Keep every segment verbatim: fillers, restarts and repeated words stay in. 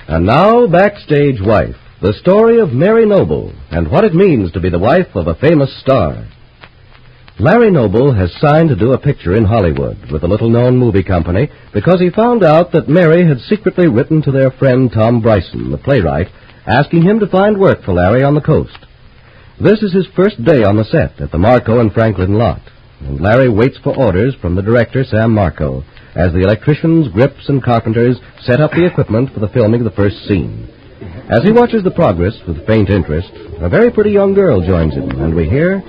And now, Backstage Wife, the story of Mary Noble and what it means to be the wife of a famous star. Larry Noble has signed to do a picture in Hollywood with a little-known movie company because he found out that Mary had secretly written to their friend Tom Bryson, the playwright, asking him to find work for Larry on the coast. This is his first day on the set at the Marco and Franklin lot, and Larry waits for orders from the director, Sam Marco, as the electricians, grips, and carpenters set up the equipment for the filming of the first scene. As he watches the progress with faint interest, a very pretty young girl joins him, and we hear...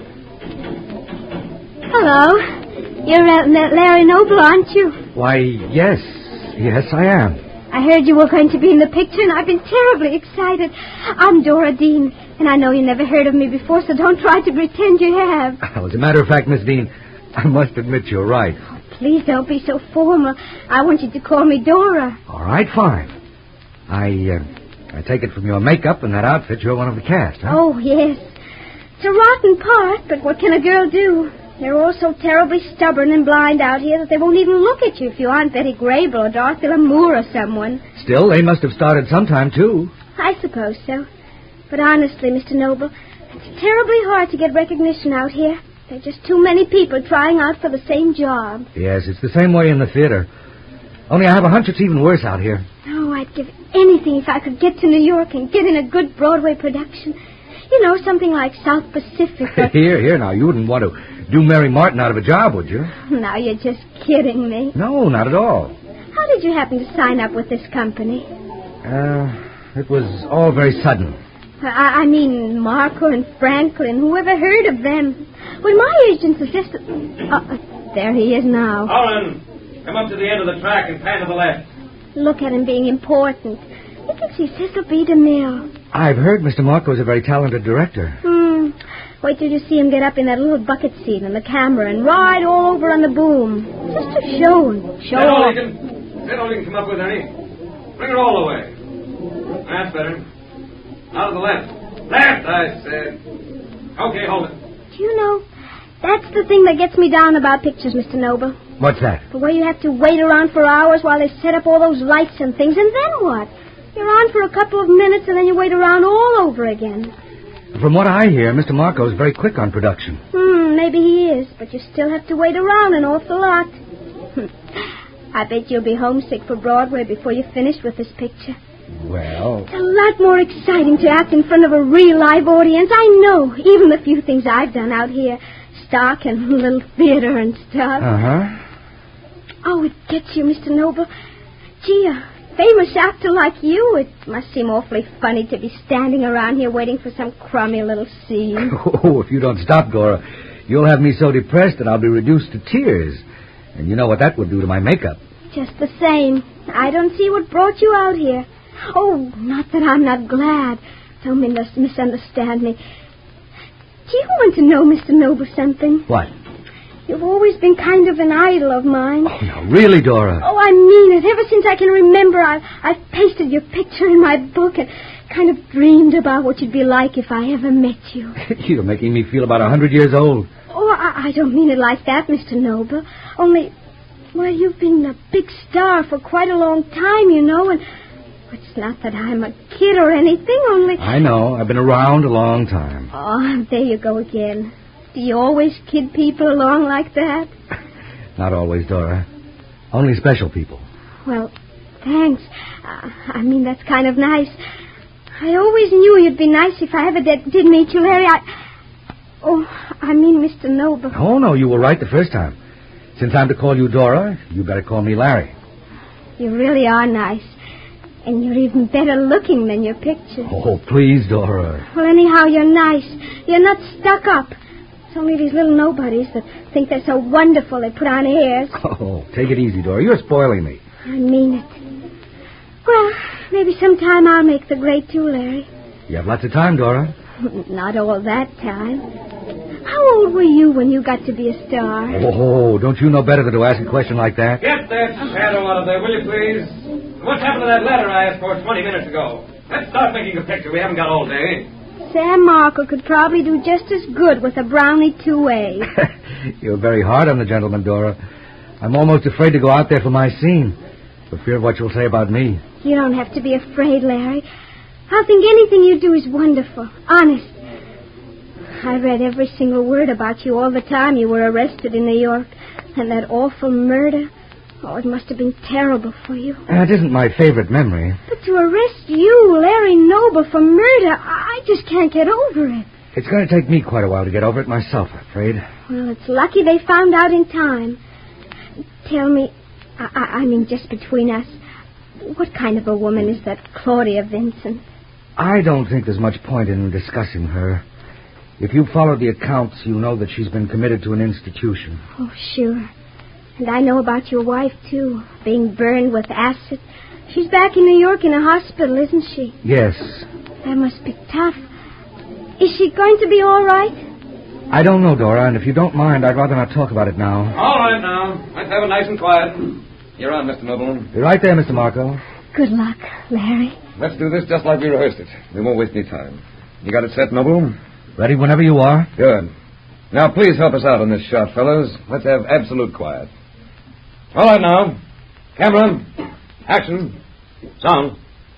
Hello. You're uh, Larry Noble, aren't you? Why, yes. Yes, I am. I heard you were going to be in the picture, and I've been terribly excited. I'm Dora Dean, and I know you never heard of me before, so don't try to pretend you have. Well, as a matter of fact, Miss Dean, I must admit you're right. Oh, please don't be so formal. I want you to call me Dora. All right, fine. I, uh, I take it from your makeup and that outfit you're one of the cast, huh? Oh, yes. It's a rotten part, but what can a girl do? They're all so terribly stubborn and blind out here that they won't even look at you if you aren't Betty Grable or Dorothy Lamour or someone. Still, they must have started sometime, too. I suppose so. But honestly, Mister Noble, it's terribly hard to get recognition out here. There are just too many people trying out for the same job. Yes, it's the same way in the theater. Only I have a hunch it's even worse out here. Oh, I'd give anything if I could get to New York and get in a good Broadway production. You know, something like South Pacific. Or... here, here, now, you wouldn't want to do Mary Martin out of a job, would you? Now, you're just kidding me. No, not at all. How did you happen to sign up with this company? Uh, it was all very sudden. I, I mean, Marco and Franklin. Who ever heard of them? When my agent suggested... Uh, there he is now. Holland, come up to the end of the track and pan to the left. Look at him being important. He thinks he's Cecil B. DeMille. I've heard Mister Marco's a very talented director. Hmm. Wait till you see him get up in that little bucket seat on the camera and ride all over on the boom. Just to show him. Show That's all off. you can, that's all you can come up with, Ernie. Bring it all the way. That's better. Out of the left. Left, I said. Okay, hold it. Do you know, that's the thing that gets me down about pictures, Mister Noble. What's that? The way you have to wait around for hours while they set up all those lights and things, and then what? You're on for a couple of minutes, and then you wait around all over again. From what I hear, Mister Marco's very quick on production. Hmm, maybe he is, but you still have to wait around an awful lot. I bet you'll be homesick for Broadway before you're finished with this picture. Well... It's a lot more exciting to act in front of a real live audience. I know, even the few things I've done out here. Stock and little theater and stuff. Uh-huh. Oh, it gets you, Mister Noble. Gee, a famous actor like you, it must seem awfully funny to be standing around here waiting for some crummy little scene. Oh, if you don't stop, Dora, you'll have me so depressed that I'll be reduced to tears. And you know what that would do to my makeup. Just the same. I don't see what brought you out here. Oh, not that I'm not glad. Don't mis- misunderstand me. Do you want to know, Mister Noble, something? What? You've always been kind of an idol of mine. Oh, no, really, Dora? Oh, I mean it. Ever since I can remember, I've, I've pasted your picture in my book and kind of dreamed about what you'd be like if I ever met you. You're making me feel about a hundred years old. Oh, I, I don't mean it like that, Mister Noble. Only, well, you've been a big star for quite a long time, you know, and it's not that I'm a kid or anything, only... I know. I've been around a long time. Oh, there you go again. Do you always kid people along like that? Not always, Dora. Only special people. Well, thanks. Uh, I mean, that's kind of nice. I always knew you'd be nice if I ever did, did meet you, Larry. I... Oh, I mean, Mister Noble. Oh, no, you were right the first time. Since I'm to call you Dora, you better call me Larry. You really are nice. And you're even better looking than your picture. Oh, please, Dora. Well, anyhow, you're nice. You're not stuck up. It's only these little nobodies that think they're so wonderful they put on airs. Oh, take it easy, Dora. You're spoiling me. I mean it. Well, maybe sometime I'll make the grade too, Larry. You have lots of time, Dora. Not all that time. How old were you when you got to be a star? Oh, don't you know better than to ask a question like that? Get that shadow out of there, will you, please? What's happened to that letter I asked for twenty minutes ago? Let's start making a picture. We haven't got all day. Sam Marco could probably do just as good with a brownie two-way. You're very hard on the gentleman, Dora. I'm almost afraid to go out there for my scene, for fear of what you'll say about me. You don't have to be afraid, Larry. I think anything you do is wonderful. Honest. I read every single word about you all the time you were arrested in New York. And that awful murder. Oh, it must have been terrible for you. That isn't my favorite memory. But to arrest you, Larry Noble, for murder, I just can't get over it. It's going to take me quite a while to get over it myself, I'm afraid. Well, it's lucky they found out in time. Tell me, I, I, I mean, just between us, what kind of a woman is that Claudia Vincent? I don't think there's much point in discussing her. If you follow the accounts, you know that she's been committed to an institution. Oh, sure. And I know about your wife, too, being burned with acid. She's back in New York in a hospital, isn't she? Yes. That must be tough. Is she going to be all right? I don't know, Dora, and if you don't mind, I'd rather not talk about it now. All right, now. Let's have it nice and quiet. You're on, Mister Noble. You're right there, Mister Marco. Good luck, Larry. Let's do this just like we rehearsed it. We won't waste any time. You got it set, Noble? Ready whenever you are. Good. Now, please help us out on this shot, fellas. Let's have absolute quiet. All right, now. Camera. Action. Sound.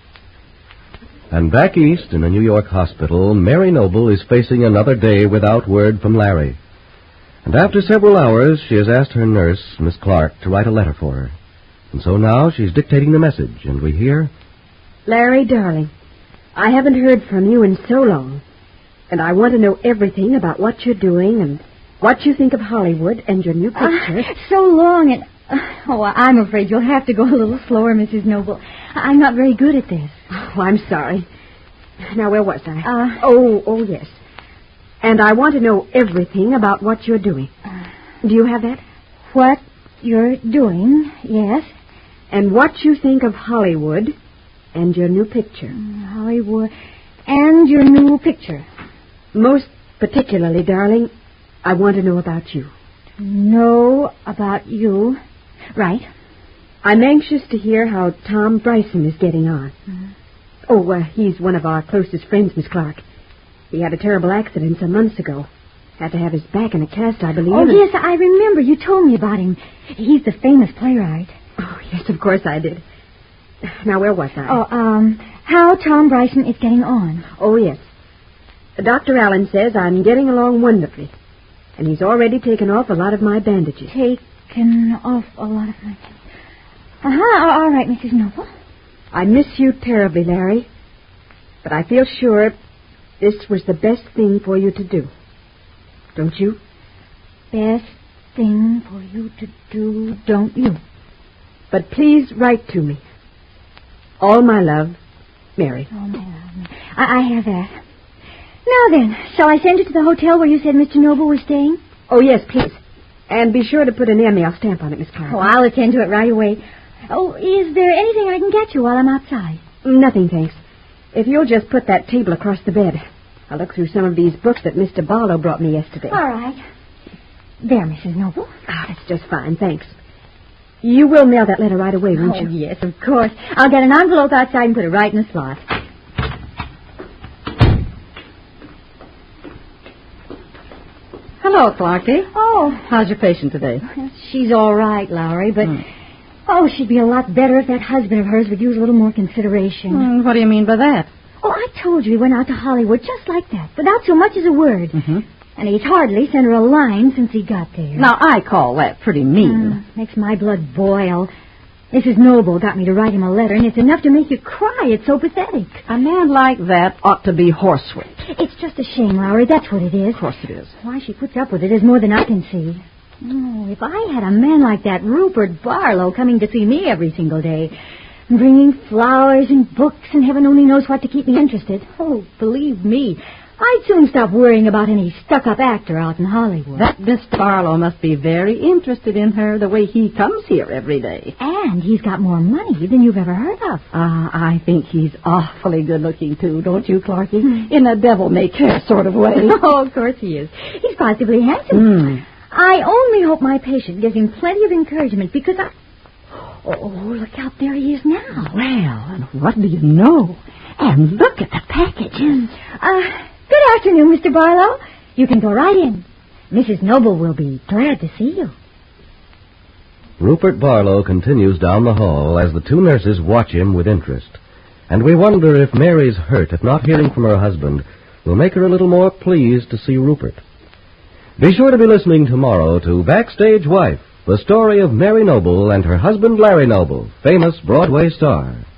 And back east in a New York hospital, Mary Noble is facing another day without word from Larry. And after several hours, she has asked her nurse, Miss Clark, to write a letter for her. And so now she's dictating the message, and we hear... Larry, darling, I haven't heard from you in so long. And I want to know everything about what you're doing and what you think of Hollywood and your new picture. Uh, so long and... Uh, oh, I'm afraid you'll have to go a little slower, Missus Noble. I'm not very good at this. Oh, I'm sorry. Now, where was I? Uh, oh, oh, yes. And I want to know everything about what you're doing. Uh, Do you have that? What you're doing, yes. And what you think of Hollywood and your new picture. Hollywood and your new picture. Most particularly, darling, I want to know about you. To know about you. Right. I'm anxious to hear how Tom Bryson is getting on. Mm-hmm. Oh, uh, he's one of our closest friends, Miss Clark. He had a terrible accident some months ago. Had to have his back in a cast, I believe. Oh, yes, I remember. You told me about him. He's the famous playwright. Oh, yes, of course I did. Now, where was I? Oh, um, how Tom Bryson is getting on. Oh, yes. Doctor Allen says I'm getting along wonderfully. And he's already taken off a lot of my bandages. Taken off a lot of my... Uh-huh, all right, Missus Noble. I miss you terribly, Larry. But I feel sure this was the best thing for you to do. Don't you? Best thing for you to do, don't you? But please write to me. All my love, Mary. Oh, my love. I, I have that. Now then, shall I send you to the hotel where you said Mister Noble was staying? Oh, yes, please. And be sure to put an M L stamp on it, Miss Clark. Oh, I'll attend to it right away. Oh, is there anything I can get you while I'm outside? Nothing, thanks. If you'll just put that table across the bed. I'll look through some of these books that Mister Barlow brought me yesterday. All right. There, Missus Noble. Ah, that's just fine, thanks. You will mail that letter right away, won't oh, you? Yes, of course. I'll get an envelope outside and put it right in the slot. Hello, Clarky. Oh. How's your patient today? She's all right, Lowry, but... Hmm. Oh, she'd be a lot better if that husband of hers would use a little more consideration. Mm, what do you mean by that? Oh, I told you he went out to Hollywood just like that, without so much as a word. Mm-hmm. And he's hardly sent her a line since he got there. Now, I call that pretty mean. Mm, makes my blood boil. Missus Noble got me to write him a letter, and it's enough to make you cry. It's so pathetic. A man like that ought to be horsewhipped. It's just a shame, Lowry. That's what it is. Of course it is. Why she puts up with it is more than I can see. Oh, if I had a man like that Rupert Barlow coming to see me every single day, bringing flowers and books and heaven only knows what to keep me interested, oh, believe me, I'd soon stop worrying about any stuck-up actor out in Hollywood. That Mister Barlow must be very interested in her the way he comes here every day. And he's got more money than you've ever heard of. Ah, uh, I think he's awfully good-looking, too, don't you, Clarky? Mm. In a devil-may-care sort of way. Oh, of course he is. He's positively handsome. Mm. I only hope my patient gives him plenty of encouragement because I... Oh, look out, there he is now. Well, and what do you know? And look at the packages. Uh, good afternoon, Mister Barlow. You can go right in. Missus Noble will be glad to see you. Rupert Barlow continues down the hall as the two nurses watch him with interest. And we wonder if Mary's hurt at not hearing from her husband will make her a little more pleased to see Rupert. Be sure to be listening tomorrow to Backstage Wife, the story of Mary Noble and her husband Larry Noble, famous Broadway star.